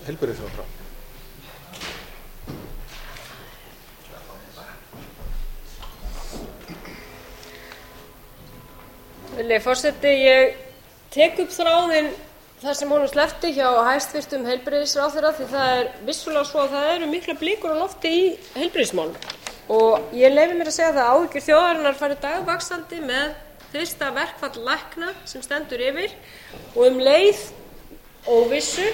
heilbrigðisráðherra. Virðulegi forseti, ég tek upp þráðinn þar sem honum sleppti hjá hæstvirtum heilbrigðisráðherra, því það er vissulega svo að það eru miklar blikur á lofti í heilbrigðismálum og ég leyfi mér að segja það að áhyggjur þjóðarinnar fari dagvaxandi með fyrsta verkfall lækna sem stendur yfir og leið óvissu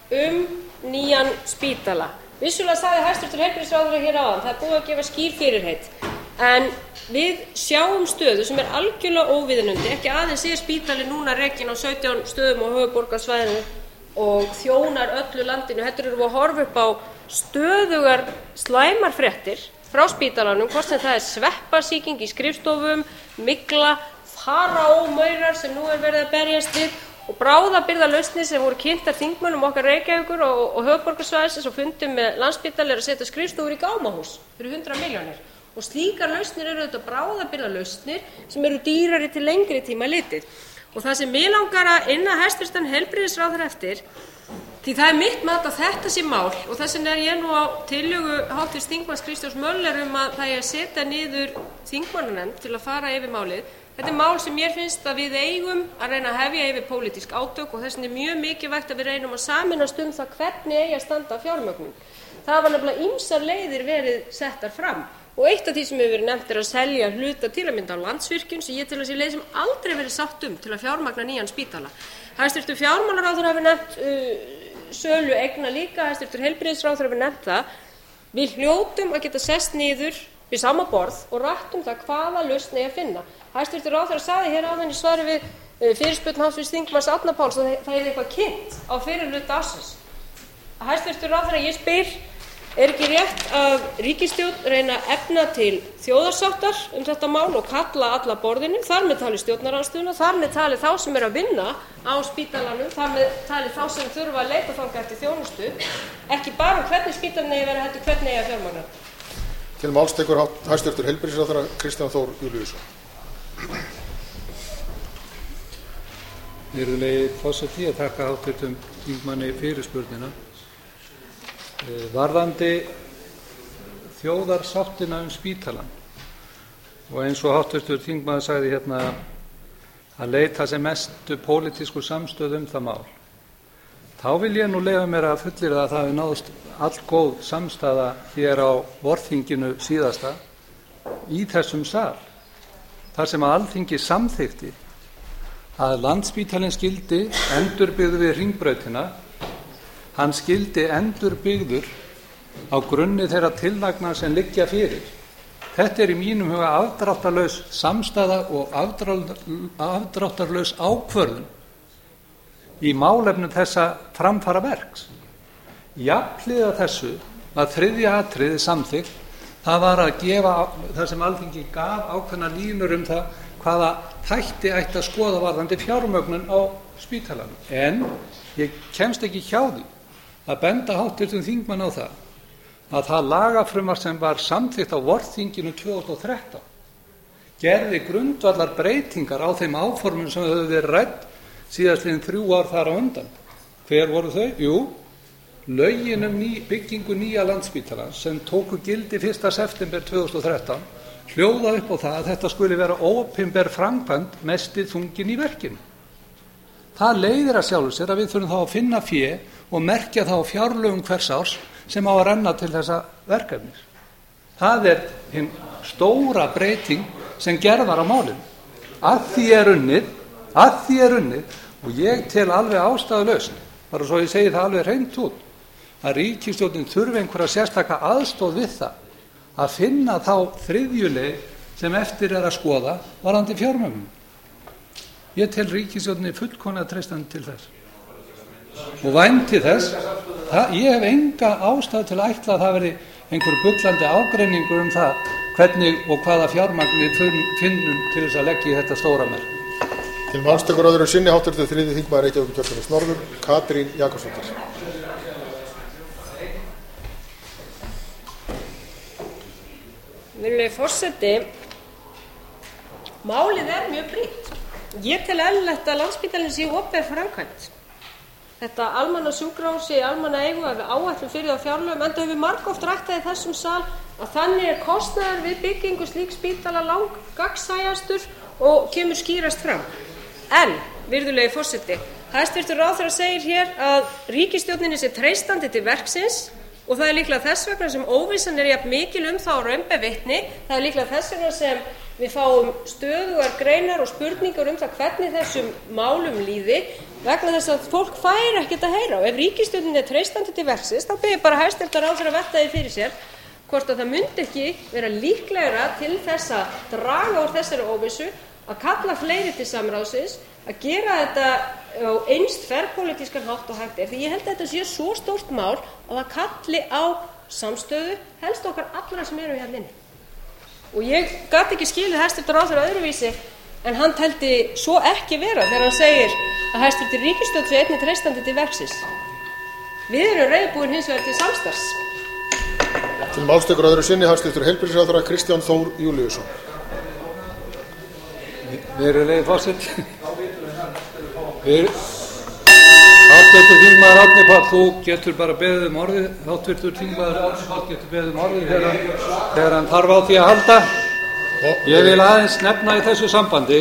nýjan spítala. Vissulega sagði hæstvirtur heilbrigðisráðherra hér áðan, það er búið að gefa skýr fyrirheit, en við sjáum stöðu sem er algjörlega óviðunandi, ekki aðeins spítali núna rekinn á 17 stöðum á höfuðborgarsvæðinu og þjónar öllu landinu, heldur erum við að horfa upp á stöðugar slæmar fréttir frá spítalanum, hvort sem það er sveppasýking í skrifstofum, mygla, faraómaurar sem nú er verið að berjast við og bráðabirgðalausnir sem voru kynntar þingmönnum okkar Reykjavíkur og höfuðborgarsvæðisins og fundum með Landspítala að setja skrifstofur í gámahús fyrir 100 milljónir. Og slíkar lausnir eru auðvitað bráðabirgðalausnir sem eru dýrari til lengri tíma litið. Og það sem mig langar að inna hæstvirtan heilbrigðisráðherra eftir, því það er mitt mat að þetta sé mál og þess vegna er ég nú á tillögu háttvirts þingmanns Kristjáns Möller að það eigi að setja niður þingmannanefnd til að fara yfir málið. Þetta er mál sem mér finnst að við eigum að reyna að hefja yfir pólitísk átök og þess vegna er mjög mikilvægt að við reynum að sameinast það hvernig eigi að standa að fjármögnun. Það var nefnilega ýmsar leiðir verið settar fram. Og eitt af því sem hefur verið nefnt að selja hluta til að mynda á Landsvirkjun sem ég tel að sé leið sem aldrei verið sátt til að fjármagna nýjan spítala. Hæstvirtur fjármálaráðherra hefur nefnt sölu eigna líka, hæstvirtur heilbrigðisráðherra hefur nefnt það. Við hljótum að geta sest niður við sama borð og rætt það hvaða lausn eigi að finna. Hæstvirtur ráðherra sagði hér áðan í svari við fyrirspurn háttvirts þingmanns Árna Páls að það er eitthvað kynnt á fyrri hluta ársins. Hæstvirtur ráðherra, ég spyr, er ekki rétt að ríkisstjórn reyna að efna til þjóðarsáttar þetta mál og kalla alla borðinu, þar með talið stjórnarandstöðuna, þar með talið þá sem eru að vinna á spítalanum, þar með talið þá sem þurfa að leita þangað eftir þjónustu, ekki bara hvernig spítalinn eigi að vera, heldur hvernig eigi að fjármagna. Til máls tekur hæstvirtur heilbrigðisráðherra Kristján Þór Júlíusson. Virðulegi forseti, ég þakka háttvirtum þingmanni fyrirspurnina. Varðandi þjóðarsáttina spítalann og eins og háttvirtur þingmaður sagði hérna að leita sem mestu pólitísku samstöðu það mál, þá vil ég nú leyfa mér að fullyrða að það hafi náðst allgóð samstaða hér á vorþinginu síðasta í þessum sal, þar sem að Alþingi samþykkti að Landspítalinn skyldi endurbyggður við Hringbrautina. Hann skyldi endurbyggður á grunni þeirra tillagna sem liggja fyrir. Þetta er í mínum huga afdráttarlaus samstaða og afdráttarlaus ákvörðun í málefnum þessa framfara verks. Jafnhliða þessu var þriðja atriði samþykkt, það var að gefa það sem Alþingi gaf ákveðnar línur það hvaða þætti ætti að skoða varðandi fjármögnun á spítalanum. En ég kemst ekki hjá því að benda háttvirtum þingmann á það að það lagafrumvarp sem var samþykkt á vorþinginu 2013 gerði grundvallar breytingar á þeim áformum sem höfðu verið rædd síðastliðin 3 ár þar á undan. Hver voru þau? Jú, lögin byggingu nýja Landspítalans sem tóku gildi 1. september 2013 hljóða upp á það að þetta skuli vera opinber framkvæmd mesti þungin í verkinu. Það leiðir að sjálfu sér að við þurfum þá að finna fé og merkja þá fjárlögum hvers árs sem á að renna til þessa verkefnis. Það er hin stóra breyting sem gerð var á málinu. Að því er unnið og ég tel alveg ástæðulaust, bara svo ég segi það alveg hreint út, að ríkisstjórnin þurfi einhverja sérstaka aðstoð við það að finna þá þriðju leið sem eftir er að skoða varðandi fjármögnun. Ég tel ríkisstjórninni fullkomlega treystandi til þess og vænti þess. Ég hef enga ástæðu til að ætla að það veri einhver bullandi ágreiningur það hvernig og hvaða fjármagn við finnum til þess að leggja í þetta stóra merk. Til máls tekur öðru sinni háttvirtur þriðji þingmaður Reykjavíkurkjördæmis norður, Katrín Jakobsdóttir. Virðulegi forseti, málið er mjög brýnt. Ég tel eðlilegt að Landspítalinn sé opinber framkvæmd þetta almannasjúkrahús sé í almannaeigu, að við áætlum fyrir það á fjárlögum, enda höfum við margoft rætt það í þessum sal að þannig er kostnaður við byggingu slíks spítala langgagnsæjastur og kemur skýrast fram. En, virðulegi forseti, hæstvirtur ráðherra segir hér að ríkisstjórninni sé treystandi til verksins og það er líklega þess vegna sem óvissan er jafn mikil þá og raun ber vitni. Það er líklega þess vegna sem við fáum stöðugar greinar og spurningar það hvernig þessum málum líði, vegna þess að fólk fær ekkert að heyra. Og ef ríkisstjórnin er treystandi til verksins, þá ber ég bara hæstvirtan ráðherra að velta því fyrir sér hvort að það myndi ekki vera líklegra til þess að draga úr þessari óvissu, að kalla fleiri til samráðsins, að gera þetta á eins þverpólitískan hátt og hægt er. Því ég held að þetta sé svo stórt mál að það kalli á samstöðu, helst okkar allra sem eru hérna inni. Og ég gat ekki skilið hæstvirtur ráðherra öðruvísi en hann teldi svo ekki vera þegar hann segir að hæstvirtur ríkisstjórn sé einnig treystandi til verksins. Við erum reiðubúin hins vegar til samstarfs. Til máls tekur öðru sinni hæstvirtur heilbrigðisráðherra Kristján Þór Júlíusson. Virðulegi forseti. Háttvirtur þingmaður Árni Páll, þú getur bara beðið orðið. Háttvirtur þingmaður Árni Páll getur beðið orðið þegar hann þarf á því að halda. Ég vil aðeins nefna í þessu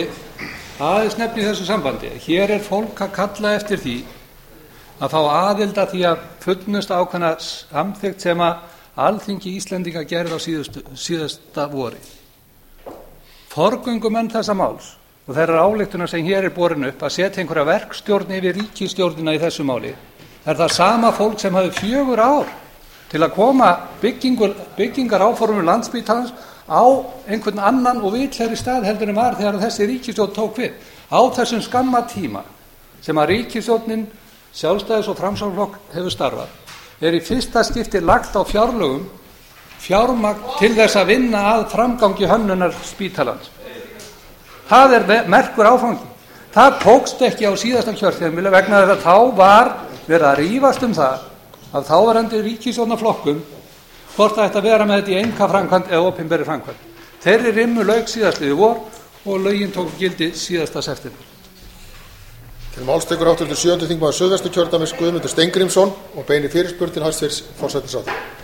sambandi. Hér er fólk að kalla eftir því að fá aðild að því að fullnusta ákveðna samþykkt sem að Alþingi Íslendinga gerði á síðasta vori. Forgöngumenn þessa máls og þeirra ályktunar sem hér er borin upp að setja einhverja verkstjórn yfir ríkisstjórnina í þessu máli, það sama fólk sem hafði 4 ár til að koma byggingaráformum Landspítalans á einhvern annan og vitlegri stað heldur en var þegar þessi ríkisstjórn tók við. Á þessum skamma tíma sem að ríkisstjórnin Sjálfstæðis- og Framsóknarflokk hefur starfað, í fyrsta skipti lagt á fjárlögum fjármagn til þess að vinna að framgangi hönnunar spítalans. Það er merkur áfangi. Það tókst ekki á síðasta kjörtímabili vegna þess að þá var verið að rífast það af þáverandi ríkisstjórnarflokkum hvort það ætti að vera með þetta í einkaframkvæmd eða opinberri framkvæmd. Þeirri rimmu lauk síðastliðið vor og lögin tóku gildi síðasta september. Til máls tekur 87. þingmaður Suðvesturkjördæmis Guðmundur Steingrímsson og beinir fyrirspurn til hæstvirts forsætisráðherra.